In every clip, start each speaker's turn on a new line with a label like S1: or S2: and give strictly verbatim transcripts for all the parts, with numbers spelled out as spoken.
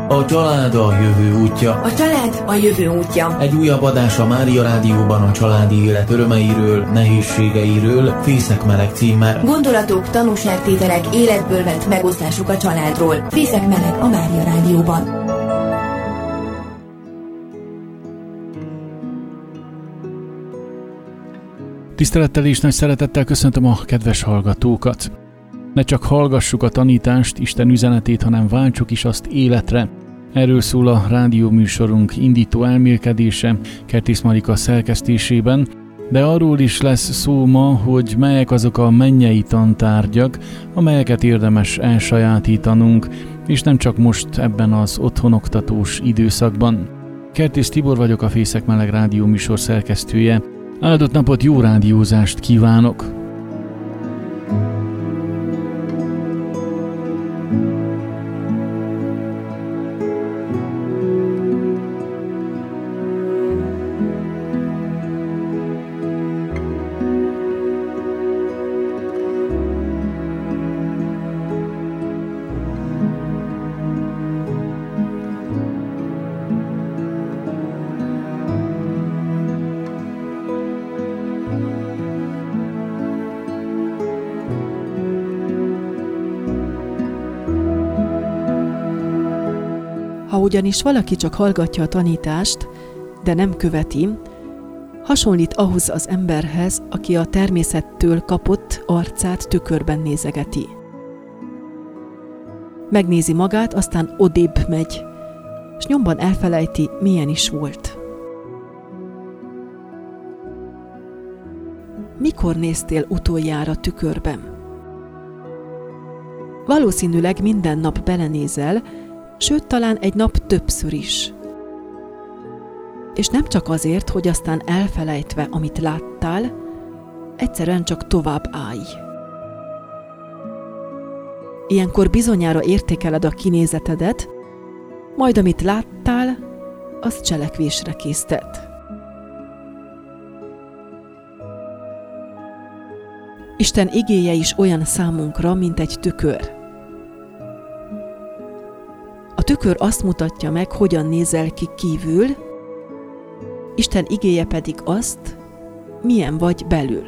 S1: A család a jövő útja.
S2: A család a jövő útja.
S1: Egy újabb adás a Mária Rádióban a családi élet örömeiről, nehézségeiről, Fészek meleg címmel.
S2: Gondolatok, tanúságtételek, életből vett megosztásuk a családról. Fészek meleg a Mária Rádióban.
S3: Tisztelettel és nagy szeretettel köszöntöm a kedves hallgatókat. Ne csak hallgassuk a tanítást, Isten üzenetét, hanem váltsuk is azt életre. Erről szól a rádióműsorunk indító elmélkedése Kertész Marika szerkesztésében, de arról is lesz szó ma, hogy melyek azok a mennyei tantárgyak, amelyeket érdemes elsajátítanunk, és nem csak most ebben az otthonoktatós időszakban. Kertész Tibor vagyok, a Fészek meleg rádióműsor szerkesztője. Áldott napot, jó rádiózást kívánok!
S4: Ha ugyanis valaki csak hallgatja a tanítást, de nem követi, hasonlít ahhoz az emberhez, aki a természettől kapott arcát tükörben nézegeti. Megnézi magát, aztán odébb megy, és nyomban elfelejti, milyen is volt. Mikor néztél utoljára tükörben? Valószínűleg minden nap belenézel, sőt, talán egy nap többször is. És nem csak azért, hogy aztán elfelejtve, amit láttál, egyszerűen csak tovább állj. Ilyenkor bizonyára értékeled a kinézetedet, majd amit láttál, az cselekvésre késztet. Isten igéje is olyan számunkra, mint egy tükör. A tükör azt mutatja meg, hogyan nézel ki kívül, Isten igéje pedig azt, milyen vagy belül.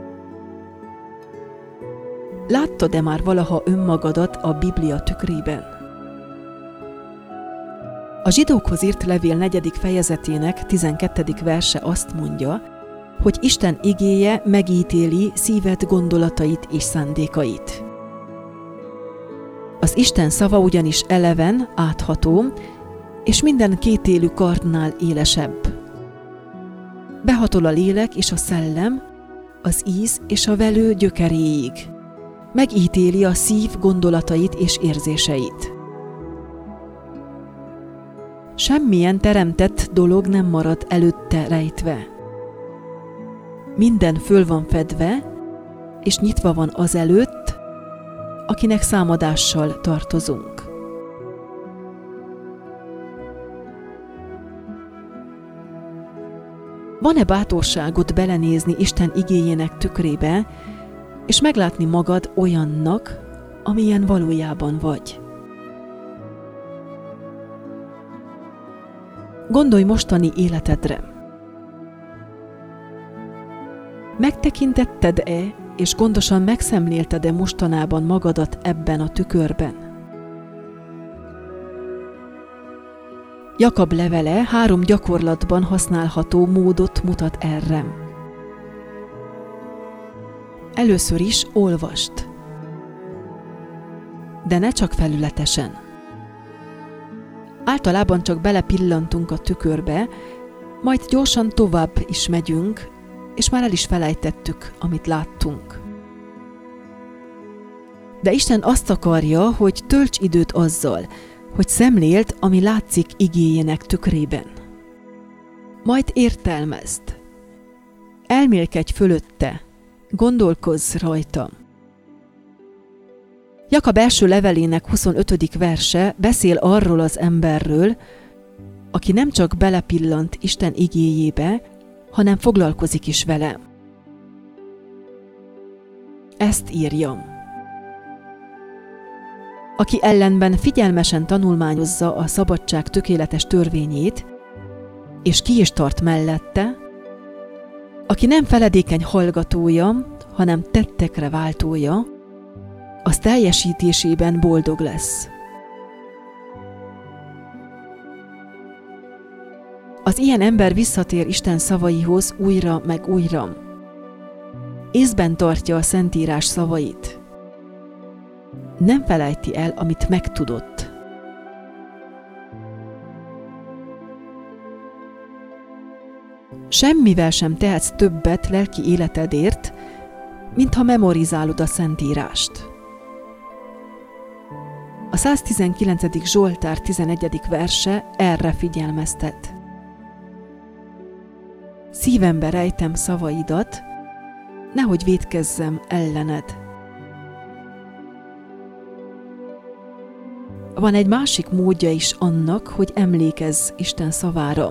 S4: Láttad-e már valaha önmagadat a Biblia tükrében? A zsidókhoz írt levél negyedik fejezetének tizenkettedik verse azt mondja, hogy Isten igéje megítéli szíved gondolatait és szándékait. Az Isten szava ugyanis eleven, átható, és minden kétélű kardnál élesebb. Behatol a lélek és a szellem, az íz és a velő gyökeréig. Megítéli a szív gondolatait és érzéseit. Semmilyen teremtett dolog nem marad előtte rejtve. Minden föl van fedve, és nyitva van azelőtt, akinek számadással tartozunk. Van-e bátorságod belenézni Isten igéjének tükrébe, és meglátni magad olyannak, amilyen valójában vagy? Gondolj mostani életedre. Megtekintetted-e, és gondosan megszemlélted-e mostanában magadat ebben a tükörben? Jakab levele három gyakorlatban használható módot mutat erre. Először is olvast, de ne csak felületesen. Általában csak belepillantunk a tükörbe, majd gyorsan tovább is megyünk, és már el is felejtettük, amit láttunk. De Isten azt akarja, hogy tölts időt azzal, hogy szemléld, ami látszik igéjének tükrében. Majd értelmezd. Elmélkedj fölötte, gondolkozz rajta. Jakab első levelének huszonötödik verse beszél arról az emberről, aki nem csak belepillant Isten igéjébe, hanem foglalkozik is vele. Ezt írja. aki ellenben figyelmesen tanulmányozza a szabadság tökéletes törvényét, és ki is tart mellette, aki nem feledékeny hallgatója, hanem tettekre váltója, az teljesítésében boldog lesz. Az ilyen ember visszatér Isten szavaihoz újra meg újra. Észben tartja a Szentírás szavait. Nem felejti el, amit megtudott. Semmivel sem tehetsz többet lelki életedért, mintha memorizálod a Szentírást. A száztizenkilencedik Zsoltár tizenegyedik verse erre figyelmeztet. Szívembe rejtem szavaidat, nehogy vétkezzem ellened. Van egy másik módja is annak, hogy emlékezz Isten szavára.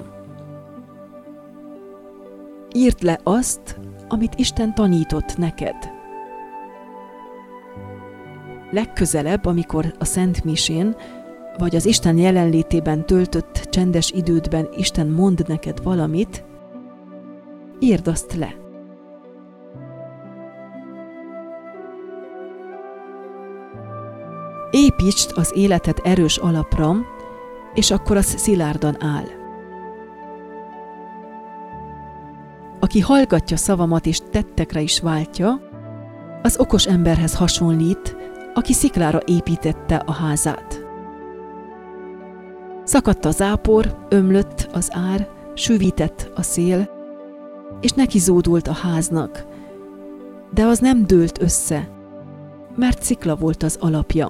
S4: Írd le azt, amit Isten tanított neked. Legközelebb, amikor a Szent Misén, vagy az Isten jelenlétében töltött csendes idődben Isten mond neked valamit, írd azt le. Építsd az életed erős alapra, és akkor az szilárdan áll. Aki hallgatja szavamat és tettekre is váltja, az okos emberhez hasonlít, aki sziklára építette a házát. Szakadt a zápor, ömlött az ár, sűvített a szél, és neki zódult a háznak, de az nem dőlt össze, mert szikla volt az alapja.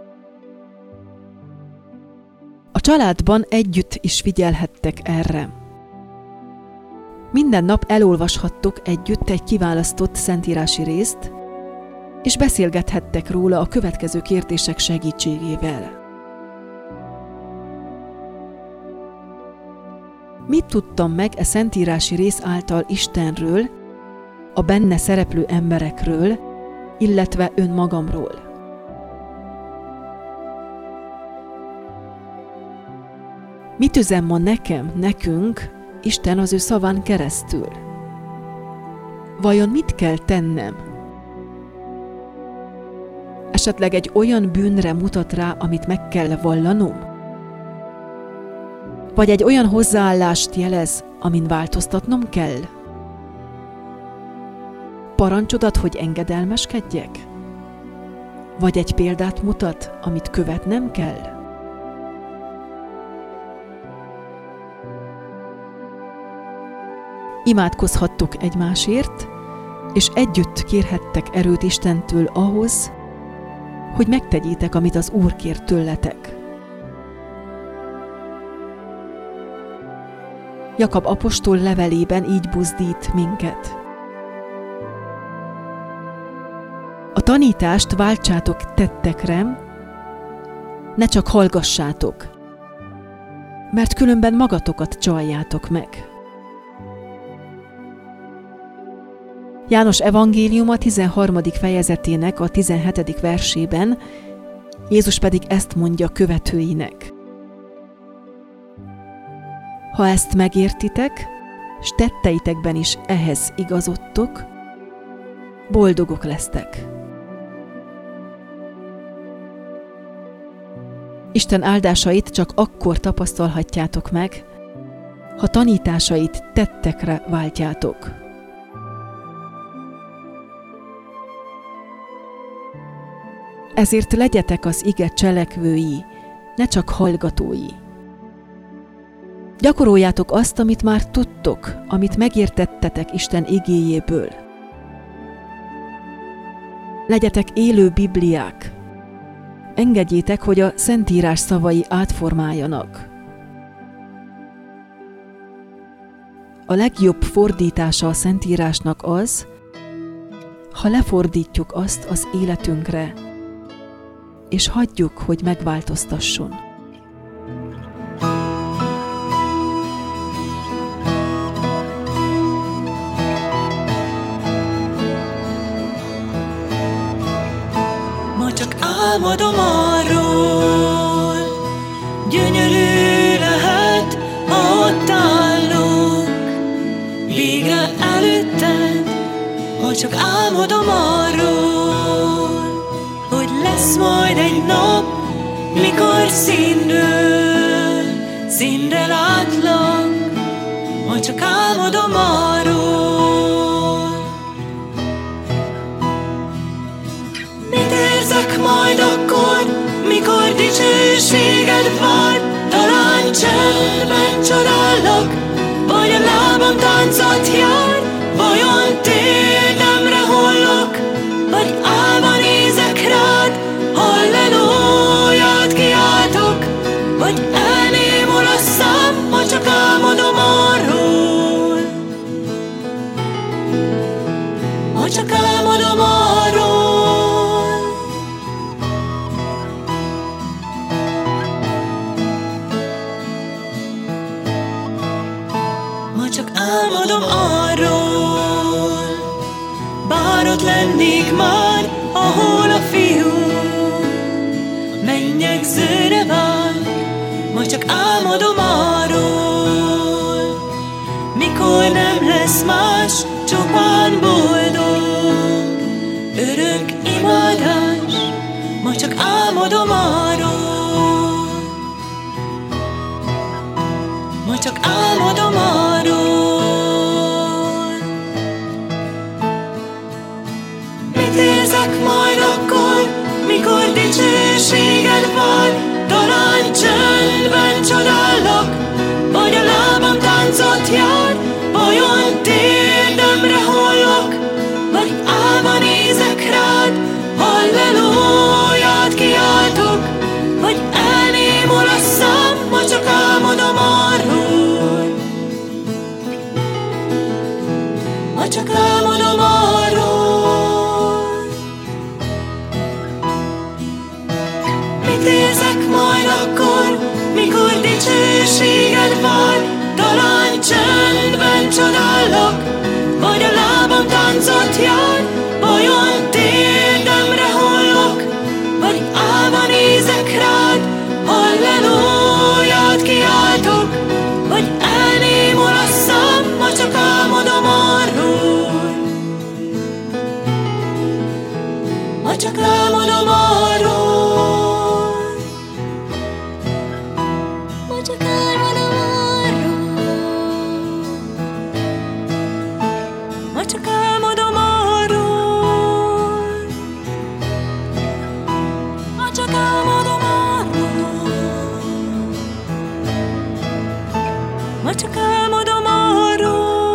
S4: A családban együtt is figyelhettek erre. Minden nap elolvashattok együtt egy kiválasztott szentírási részt, és beszélgethettek róla a következő kérdések segítségével. Mit tudtam meg e szentírási rész által Istenről, a benne szereplő emberekről, illetve önmagamról? Mit üzen ma nekem, nekünk, Isten az ő szaván keresztül? Vajon mit kell tennem? Esetleg egy olyan bűnre mutat rá, amit meg kell vallanom? Vagy egy olyan hozzáállást jelez, amin változtatnom kell? Parancsodat, hogy engedelmeskedjek? Vagy egy példát mutat, amit követnem kell? Imádkozhattok egymásért, és együtt kérhettek erőt Istentől ahhoz, hogy megtegyétek, amit az Úr kér tőletek. Jakab apostol levelében így buzdít minket. A tanítást váltsátok tettekre, ne csak hallgassátok, mert különben magatokat csaljátok meg. János evangéliuma tizenharmadik fejezetének a tizenhetedik versében Jézus pedig ezt mondja követőinek. Ha ezt megértitek, s tetteitekben is ehhez igazodtok, boldogok lesztek. Isten áldásait csak akkor tapasztalhatjátok meg, ha tanításait tettekre váltjátok. Ezért legyetek az ige cselekvői, ne csak hallgatói. Gyakoroljátok azt, amit már tudtok, amit megértettetek Isten igéjéből. Legyetek élő Bibliák. Engedjétek, hogy a Szentírás szavai átformáljanak. A legjobb fordítása a Szentírásnak az, ha lefordítjuk azt az életünkre, és hagyjuk, hogy megváltoztasson.
S5: Ma csak álmodom arról, gyönyörű lehet, ha ott állok, végre előtted, ha csak álmodom arról, hogy lesz majd egy nap, mikor színről, színre látlak, ha csak álmodom arról. Mit érzek majd akkor, mikor dicsőséged vár? Talán csendben csodállak, vagy a lábam táncot jár, vajon térdemre hollok, vagy álva nézek rád, hallelúját kiáltok, vagy elnémul a szám, ha csak álmodom arról, ha csak álmodom arról. Ha csak álmodom arról, bár ott lennék már, ahol a fiú mennyek zöre vár, ma csak álmodom arról, mikor nem lesz más, csupán boldog, örök imádás, ma csak álmodom arról, ma csak álmodom arról. Mit érzek majd akkor, mikor dicsőséged vár? Talán csendben csodállak, vagy a lábam táncot jár, vajon térdemre hollok, vagy álva nézek rád, hallelúját kiáltok, vagy elnémul a szám, ha csak álmodom arról, ha csak álmodom arról. Mit érzek majd akkor, mikor dicsőséged vár? Talán csendben csodállak, vagy a lábam táncot jár, vajon térdemre hollok, vagy álva nézek rád, hallelúját kiáltok, vagy elnémul a szám, ha csak álmodom arról, ha csak álmodom arról, ha csak álmodom arról, ha csak álmodom arról, ha csak álmodom arról, ha csak álmodom arról.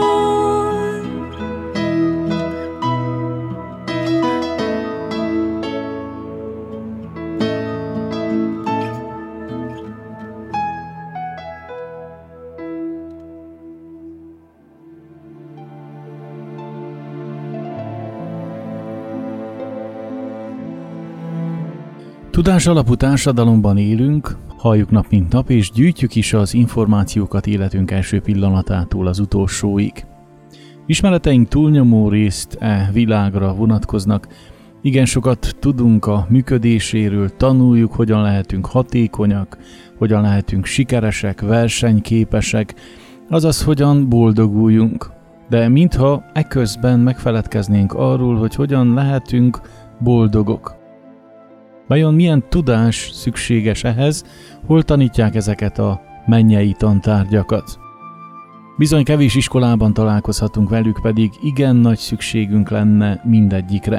S3: Tudás alapú társadalomban élünk, halljuk nap mint nap, és gyűjtjük is az információkat életünk első pillanatától az utolsóig. Ismereteink túlnyomó részt e világra vonatkoznak, igen sokat tudunk a működéséről, tanuljuk, hogyan lehetünk hatékonyak, hogyan lehetünk sikeresek, versenyképesek, azaz hogyan boldoguljunk. De mintha eközben megfeledkeznénk arról, hogy hogyan lehetünk boldogok. Vajon milyen tudás szükséges ehhez, hol tanítják ezeket a mennyei tantárgyakat? Bizony kevés iskolában találkozhatunk velük, pedig igen nagy szükségünk lenne mindegyikre.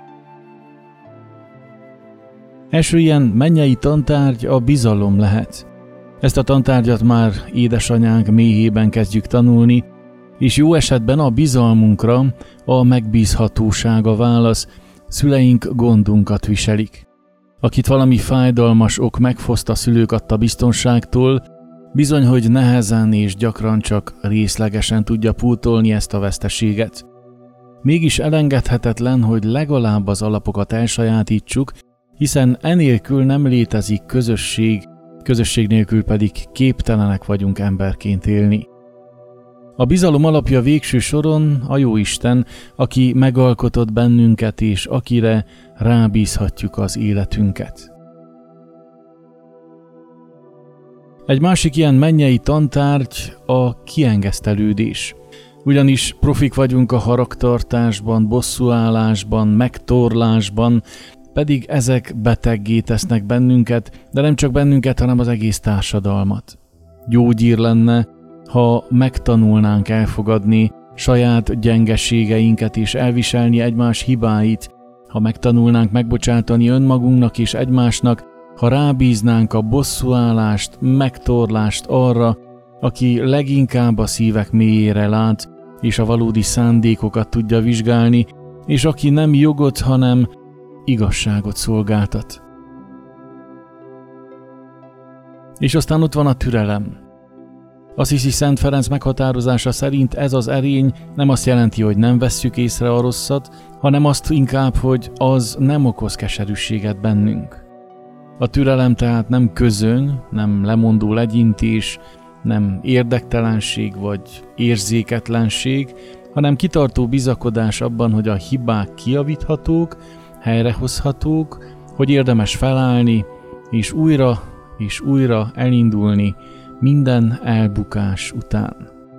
S3: Első ilyen mennyei tantárgy a bizalom lehet. Ezt a tantárgyat már édesanyánk méhében kezdjük tanulni, és jó esetben a bizalmunkra a megbízhatóság a válasz, szüleink gondunkat viselik. Akit valami fájdalmas ok megfoszt a szülők adta biztonságtól, bizony, hogy nehezen és gyakran csak részlegesen tudja pótolni ezt a veszteséget. Mégis elengedhetetlen, hogy legalább az alapokat elsajátítsuk, hiszen enélkül nem létezik közösség, közösség nélkül pedig képtelenek vagyunk emberként élni. A bizalom alapja végső soron a Jóisten, aki megalkotott bennünket, és akire rábízhatjuk az életünket. Egy másik ilyen mennyei tantárgy a kiengesztelődés. Ugyanis profik vagyunk a haragtartásban, bosszúállásban, megtorlásban, pedig ezek beteggé tesznek bennünket, de nem csak bennünket, hanem az egész társadalmat. Gyógyír lenne, ha megtanulnánk elfogadni saját gyengeségeinket és elviselni egymás hibáit, ha megtanulnánk megbocsátani önmagunknak és egymásnak, ha rábíznánk a bosszúállást, megtorlást arra, aki leginkább a szívek mélyére lát, és a valódi szándékokat tudja vizsgálni, és aki nem jogot, hanem igazságot szolgáltat. És aztán ott van a türelem. Assisi Szent Ferenc meghatározása szerint ez az erény nem azt jelenti, hogy nem vesszük észre a rosszat, hanem azt inkább, hogy az nem okoz keserűséget bennünk. A türelem tehát nem közöny, nem lemondó legyintés, nem érdektelenség vagy érzéketlenség, hanem kitartó bizakodás abban, hogy a hibák kijavíthatók, helyrehozhatók, hogy érdemes felállni, és újra és újra elindulni minden elbukás után.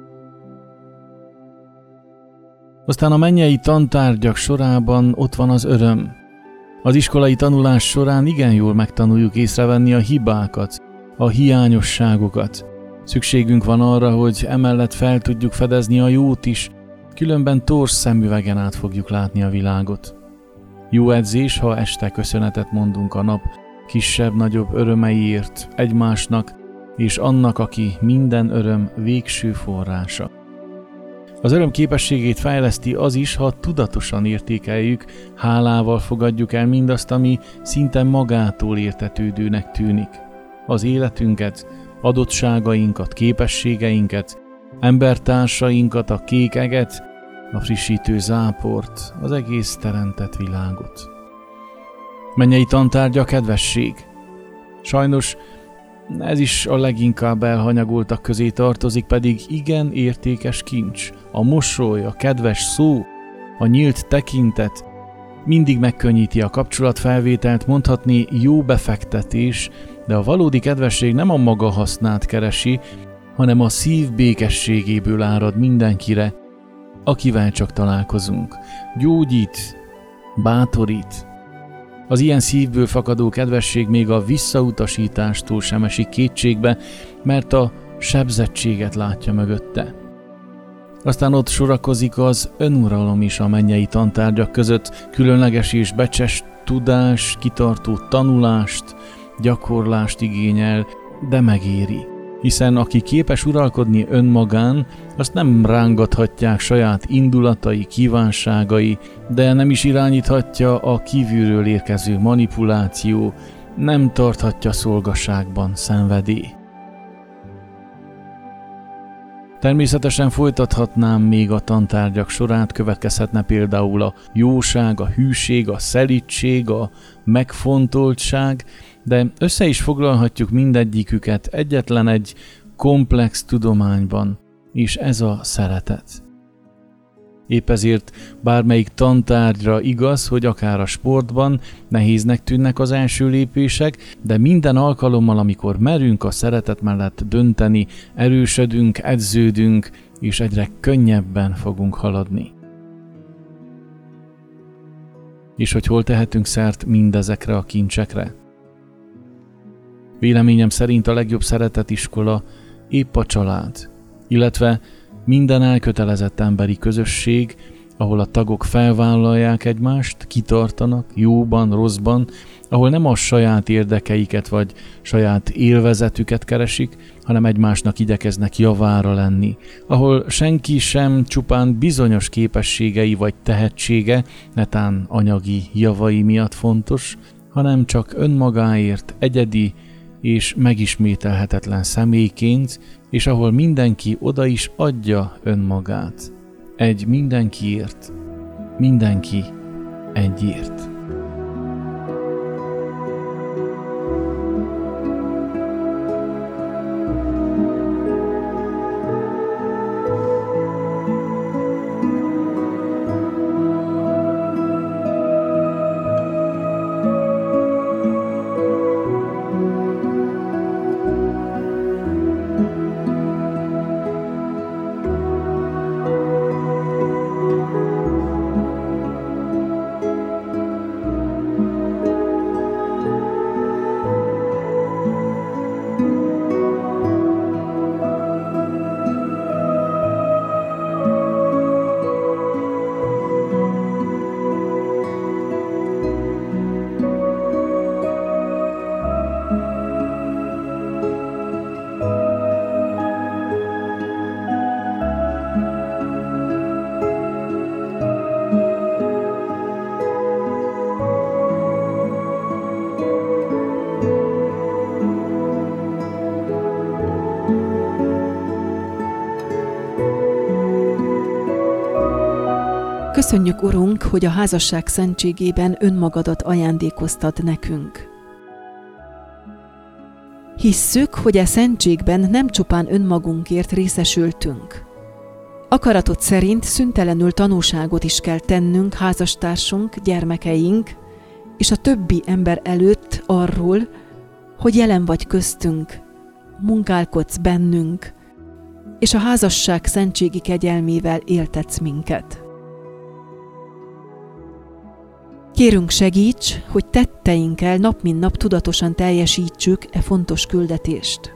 S3: Aztán a mennyei tantárgyak sorában ott van az öröm. Az iskolai tanulás során igen jól megtanuljuk észrevenni a hibákat, a hiányosságokat. Szükségünk van arra, hogy emellett fel tudjuk fedezni a jót is, különben torz szemüvegen át fogjuk látni a világot. Jó edzés, ha este köszönetet mondunk a nap kisebb-nagyobb örömeiért egymásnak, és annak, aki minden öröm végső forrása. Az öröm képességét fejleszti az is, ha tudatosan értékeljük, hálával fogadjuk el mindazt, ami szinte magától értetődőnek tűnik. Az életünket, adottságainkat, képességeinket, embertársainkat, a kék eget, a frissítő záport, az egész teremtett világot. Mennyei tantárgya a kedvesség. Sajnos ez is a leginkább elhanyagoltak közé tartozik, pedig igen értékes kincs. A mosoly, a kedves szó, a nyílt tekintet mindig megkönnyíti a kapcsolatfelvételt, mondhatni jó befektetés, de a valódi kedvesség nem a maga hasznát keresi, hanem a szív békességéből árad mindenkire, akivel csak találkozunk. Gyógyít, bátorít. Az ilyen szívből fakadó kedvesség még a visszautasítástól sem esik kétségbe, mert a sebzettséget látja mögötte. Aztán ott sorakozik az önuralom is a mennyei tantárgyak között, különleges és becses tudás, kitartó tanulást, gyakorlást igényel, de megéri. Hiszen aki képes uralkodni önmagán, azt nem rángathatják saját indulatai, kívánságai, de nem is irányíthatja a kívülről érkező manipuláció, nem tarthatja szolgaságban szenvedély. Természetesen folytathatnám még a tantárgyak sorát, következhetne például a jóság, a hűség, a szelídség, a megfontoltság, de össze is foglalhatjuk mindegyiküket egyetlen egy komplex tudományban, és ez a szeretet. Épp ezért bármelyik tantárgyra igaz, hogy akár a sportban nehéznek tűnnek az első lépések, de minden alkalommal, amikor merünk a szeretet mellett dönteni, erősödünk, edződünk, és egyre könnyebben fogunk haladni. És hogy hol tehetünk szert mindezekre a kincsekre? Véleményem szerint a legjobb szeretetiskola épp a család, illetve minden elkötelezett emberi közösség, ahol a tagok felvállalják egymást, kitartanak, jóban, rosszban, ahol nem a saját érdekeiket vagy saját élvezetüket keresik, hanem egymásnak igyekeznek javára lenni, ahol senki sem csupán bizonyos képességei vagy tehetsége, netán anyagi javai miatt fontos, hanem csak önmagáért egyedi és megismételhetetlen személyként, és ahol mindenki oda is adja önmagát. Egy mindenkiért, mindenki egyért.
S4: Köszönjük, Urunk, hogy a házasság szentségében önmagadat ajándékoztad nekünk. Hisszük, hogy a szentségben nem csupán önmagunkért részesültünk. Akaratod szerint szüntelenül tanúságot is kell tennünk házastársunk, gyermekeink és a többi ember előtt arról, hogy jelen vagy köztünk, munkálkodsz bennünk, és a házasság szentségi kegyelmével éltetsz minket. Kérünk, segíts, hogy tetteinkkel nap mint nap tudatosan teljesítsük e fontos küldetést.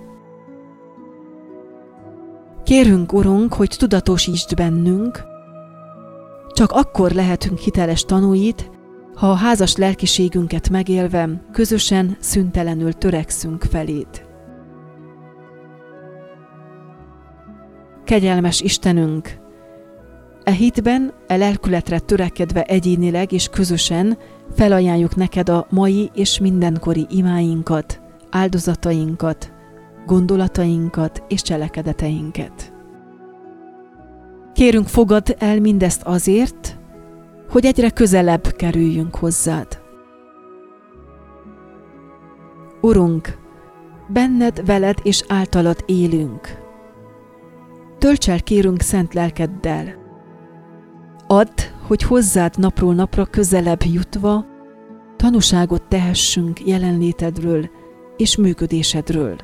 S4: Kérünk, Urunk, hogy tudatosítsd bennünk, csak akkor lehetünk hiteles tanúid, ha a házas lelkiségünket megélve közösen, szüntelenül törekszünk feléd. Kegyelmes Istenünk, e hitben, e lelkületre törekedve egyénileg és közösen felajánljuk neked a mai és mindenkori imáinkat, áldozatainkat, gondolatainkat és cselekedeteinket. Kérünk, fogadd el mindezt azért, hogy egyre közelebb kerüljünk hozzád. Urunk, benned, veled és általad élünk. Tölts el, kérünk, szent lelkeddel. Add, hogy hozzád napról napra közelebb jutva tanúságot tehessünk jelenlétedről és működésedről.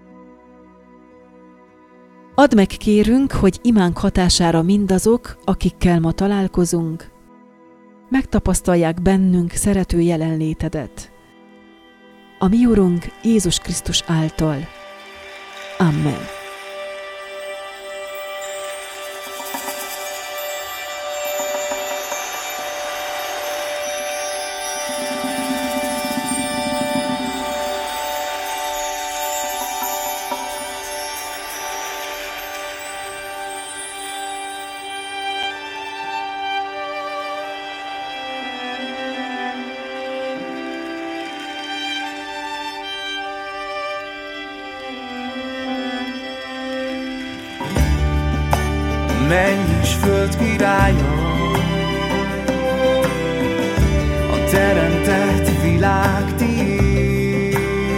S4: Add meg, kérünk, hogy imánk hatására mindazok, akikkel ma találkozunk, megtapasztalják bennünk szerető jelenlétedet. A mi Urunk Jézus Krisztus által. Amen.
S5: Menj és föld királya, a teremtett világ tiéd.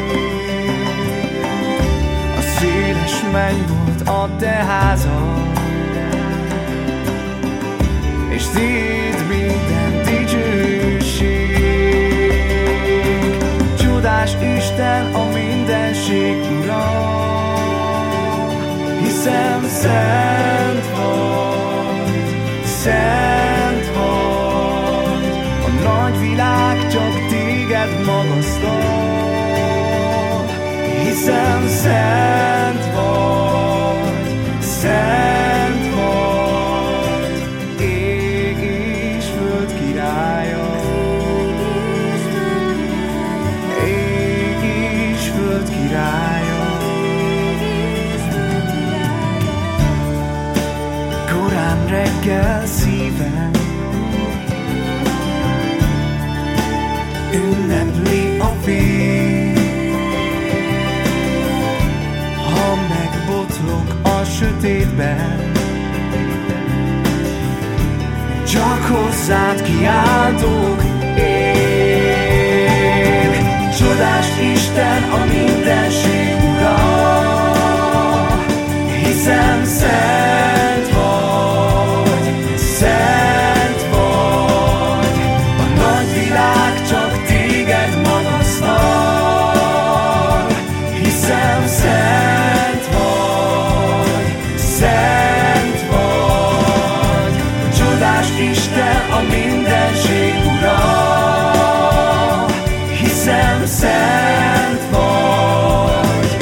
S5: A széles mennybolt a te házad, és tiéd minden dicsőség. Csodás Isten, a mindenség ura, hiszen szent vagy, szent vagy. A nagy világ csak téged magasztal, hiszen szent vagy, szent vagy. Ég és föld királya, ég és föld királya. Korán reggel szívem ünnepli a fény, ha megbotlok a sötétben, csak hozzád kiáltok én. Csodás Isten, a mindenség ura, hiszen szent vagy, szent vagy. A nagy világ csak téged magasztal, hiszen szent vagy, szent vagy. Csodás Isten, a mindenség ura, hiszen szent vagy,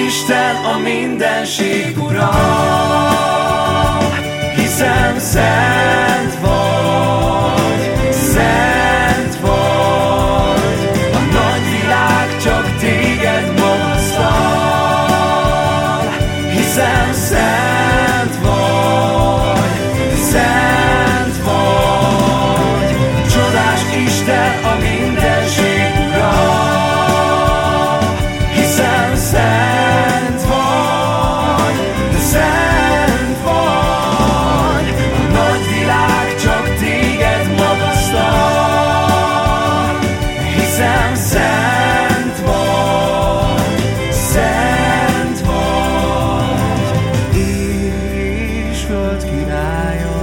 S5: Isten a mindenség ura, hiszem szent vagy, szent vagy, a nagy világ csak téged magasztal. Hiszem szent vagy, szent vagy, csodás Isten a mindenség ura, hiszem szent vagy, de szent vagy, a nagy világ csak téged magasztal. Hiszem szent vagy, szent vagy, ég és föld királya,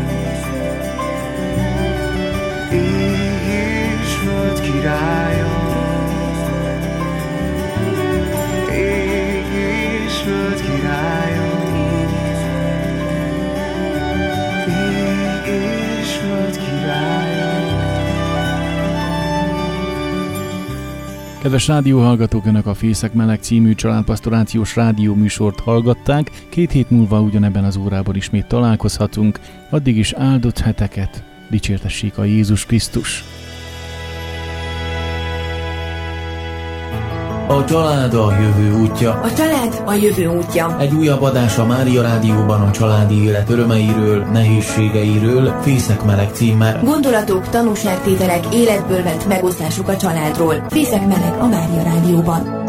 S5: ég és föld királya, ég és föld királya, ég és föld királya.
S3: Kedves rádióhallgatók, Önök a Fészek Meleg című családpastorációs rádió műsort hallgatták. Két hét múlva ugyanebben az órában ismét találkozhatunk. Addig is áldott heteket, dicsértessék a Jézus Krisztus!
S1: A család a jövő útja.
S2: A család a jövő útja.
S1: Egy újabb adás a Mária Rádióban a családi élet örömeiről, nehézségeiről, Fészek Meleg címmel.
S2: Gondolatok, tanúságtételek, életből vett megosztásuk a családról. Fészek Meleg a Mária Rádióban.